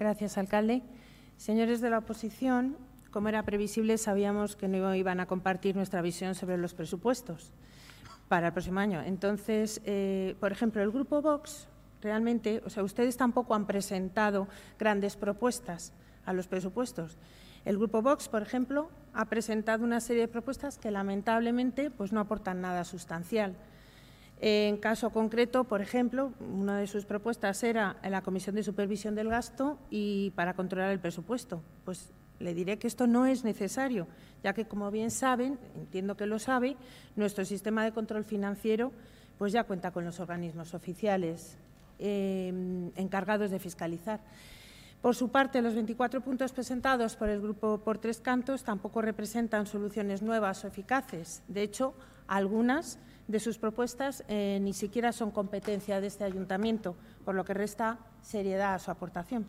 Gracias, alcalde. Señores de la oposición, como era previsible, sabíamos que no iban a compartir nuestra visión sobre los presupuestos para el próximo año. Entonces, por ejemplo, el Grupo Vox, realmente, ustedes tampoco han presentado grandes propuestas a los presupuestos. El Grupo Vox, por ejemplo, ha presentado una serie de propuestas que, lamentablemente, pues no aportan nada sustancial. En caso concreto, por ejemplo, una de sus propuestas era en la Comisión de Supervisión del Gasto y para controlar el presupuesto. Pues le diré que esto no es necesario, ya que, como bien saben, entiendo que lo sabe, nuestro sistema de control financiero pues ya cuenta con los organismos oficiales encargados de fiscalizar. Por su parte, los 24 puntos presentados por el Grupo Por Tres Cantos tampoco representan soluciones nuevas o eficaces. De hecho, algunas de sus propuestas ni siquiera son competencia de este ayuntamiento, por lo que resta seriedad a su aportación.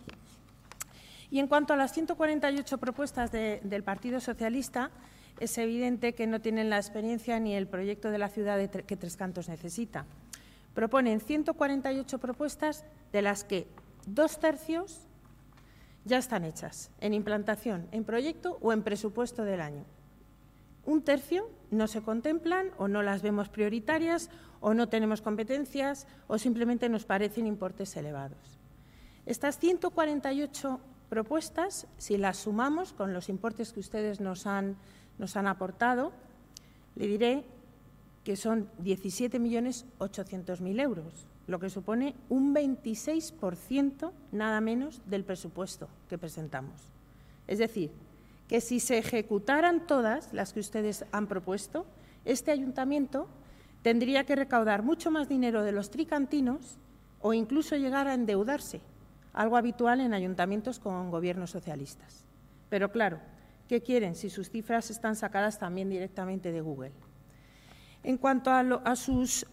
Y en cuanto a las 148 propuestas del Partido Socialista, es evidente que no tienen la experiencia ni el proyecto de la ciudad que Tres Cantos necesita. Proponen 148 propuestas, de las que 2/3 ya están hechas, en implantación, en proyecto o en presupuesto del año. 1/3 no se contemplan o no las vemos prioritarias o no tenemos competencias o simplemente nos parecen importes elevados. Estas 148 propuestas, si las sumamos con los importes que ustedes nos han aportado, le diré que son 17.800.000 euros, lo que supone un 26% nada menos del presupuesto que presentamos. Es decir, que si se ejecutaran todas las que ustedes han propuesto, este ayuntamiento tendría que recaudar mucho más dinero de los tricantinos o incluso llegar a endeudarse, algo habitual en ayuntamientos con gobiernos socialistas. Pero claro, ¿qué quieren si sus cifras están sacadas también directamente de Google? En cuanto a sus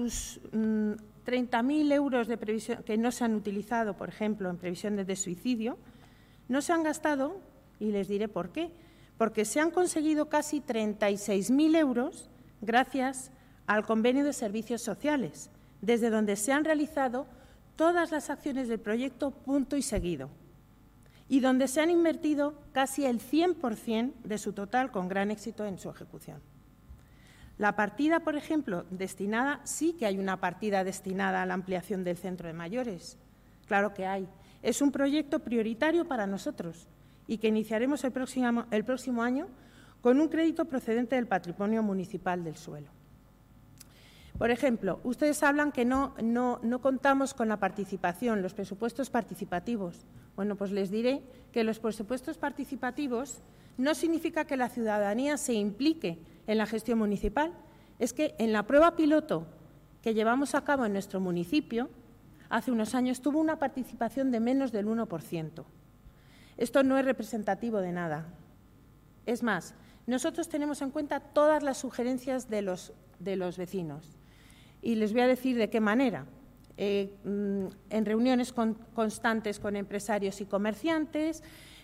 30.000 euros de previsión que no se han utilizado, por ejemplo, en previsiones de suicidio, no se han gastado, y les diré por qué, porque se han conseguido casi 36.000 euros gracias al convenio de servicios sociales, desde donde se han realizado todas las acciones del proyecto punto y seguido, y donde se han invertido casi el 100% de su total con gran éxito en su ejecución. La partida, por ejemplo, destinada, sí que hay una partida destinada a la ampliación del centro de mayores. Claro que hay. Es un proyecto prioritario para nosotros y que iniciaremos el próximo año con un crédito procedente del patrimonio municipal del suelo. Por ejemplo, ustedes hablan que no contamos con la participación, los presupuestos participativos. Bueno, pues les diré que los presupuestos participativos no significa que la ciudadanía se implique en la gestión municipal. Es que en la prueba piloto que llevamos a cabo en nuestro municipio, hace unos años tuvo una participación de menos del 1%. Esto no es representativo de nada. Es más, nosotros tenemos en cuenta todas las sugerencias de los vecinos. Y les voy a decir de qué manera. En reuniones constantes con empresarios y comerciantes,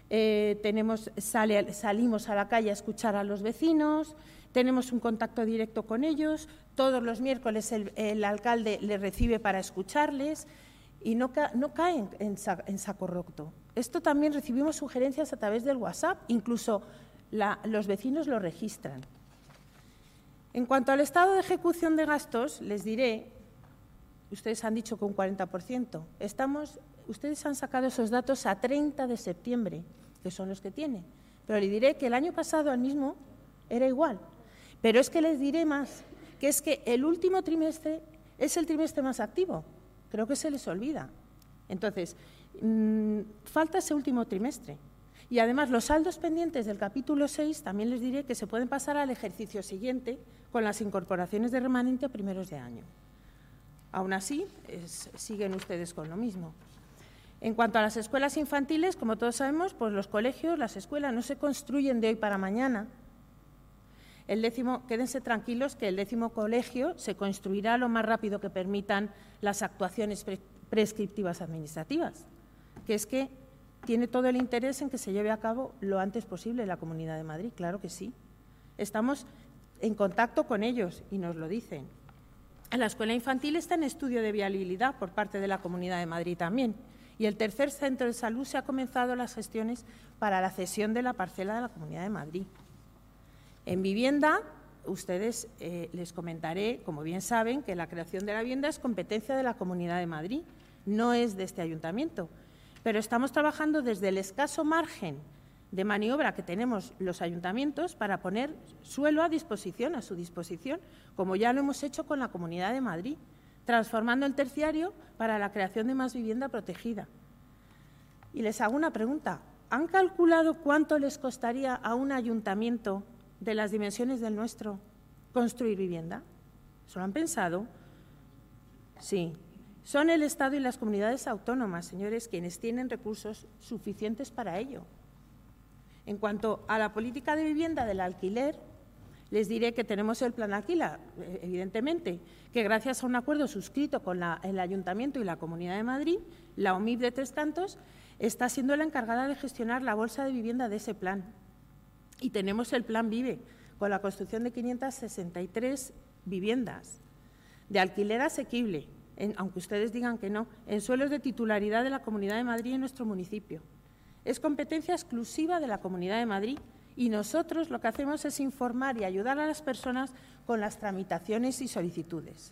salimos a la calle a escuchar a los vecinos, tenemos un contacto directo con ellos, todos los miércoles el alcalde les recibe para escucharles y no caen en saco roto. Esto también recibimos sugerencias a través del WhatsApp, incluso los vecinos lo registran. En cuanto al estado de ejecución de gastos, les diré, ustedes han dicho que un 40%, ustedes han sacado esos datos a 30 de septiembre, que son los que tienen, pero les diré que el año pasado al mismo era igual. Pero es que les diré más, que es que el último trimestre es el trimestre más activo, creo que se les olvida. Entonces, falta ese último trimestre. Y además los saldos pendientes del capítulo 6 también les diré que se pueden pasar al ejercicio siguiente con las incorporaciones de remanente a primeros de año. Aún así, siguen ustedes con lo mismo. En cuanto a las escuelas infantiles, como todos sabemos, pues los colegios, las escuelas no se construyen de hoy para mañana. Quédense tranquilos que el 10º colegio se construirá lo más rápido que permitan las actuaciones prescriptivas administrativas, que es que tiene todo el interés en que se lleve a cabo lo antes posible en la Comunidad de Madrid, claro que sí. Estamos en contacto con ellos y nos lo dicen. La escuela infantil está en estudio de viabilidad por parte de la Comunidad de Madrid también Y el tercer centro de salud se ha comenzado las gestiones para la cesión de la parcela de la Comunidad de Madrid. En vivienda, ustedes les comentaré, como bien saben, que la creación de la vivienda es competencia de la Comunidad de Madrid, no es de este ayuntamiento. Pero estamos trabajando desde el escaso margen de maniobra que tenemos los ayuntamientos para poner suelo a su disposición, como ya lo hemos hecho con la Comunidad de Madrid, transformando el terciario para la creación de más vivienda protegida. Y les hago una pregunta. ¿Han calculado cuánto les costaría a un ayuntamiento de las dimensiones del nuestro construir vivienda? ¿Se lo han pensado? Sí. Son el Estado y las comunidades autónomas, señores, quienes tienen recursos suficientes para ello. En cuanto a la política de vivienda del alquiler, les diré que tenemos el Plan Aquila, evidentemente, que gracias a un acuerdo suscrito con el Ayuntamiento y la Comunidad de Madrid, la OMIP de Tres Cantos está siendo la encargada de gestionar la bolsa de vivienda de ese plan. Y tenemos el Plan Vive, con la construcción de 563 viviendas de alquiler asequible, aunque ustedes digan que no, en suelos de titularidad de la Comunidad de Madrid y en nuestro municipio. Es competencia exclusiva de la Comunidad de Madrid y nosotros lo que hacemos es informar y ayudar a las personas con las tramitaciones y solicitudes.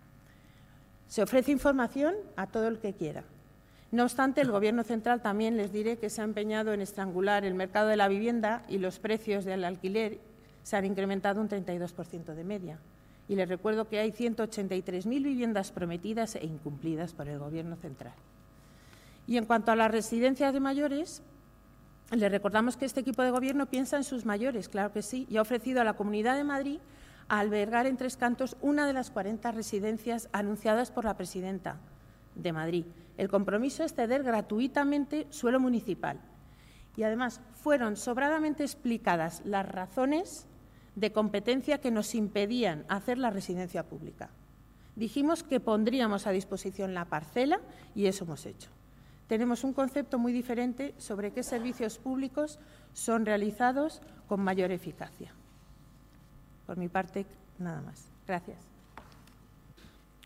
Se ofrece información a todo el que quiera. No obstante, el Gobierno central también les diré que se ha empeñado en estrangular el mercado de la vivienda y los precios del alquiler se han incrementado un 32% de media. Y les recuerdo que hay 183.000 viviendas prometidas e incumplidas por el Gobierno central. Y en cuanto a las residencias de mayores, les recordamos que este equipo de Gobierno piensa en sus mayores, claro que sí, y ha ofrecido a la Comunidad de Madrid a albergar en Tres Cantos una de las 40 residencias anunciadas por la presidenta de Madrid. El compromiso es ceder gratuitamente suelo municipal. Y además fueron sobradamente explicadas las razones de competencia que nos impedían hacer la residencia pública. Dijimos que pondríamos a disposición la parcela y eso hemos hecho. Tenemos un concepto muy diferente sobre qué servicios públicos son realizados con mayor eficacia. Por mi parte, nada más. Gracias.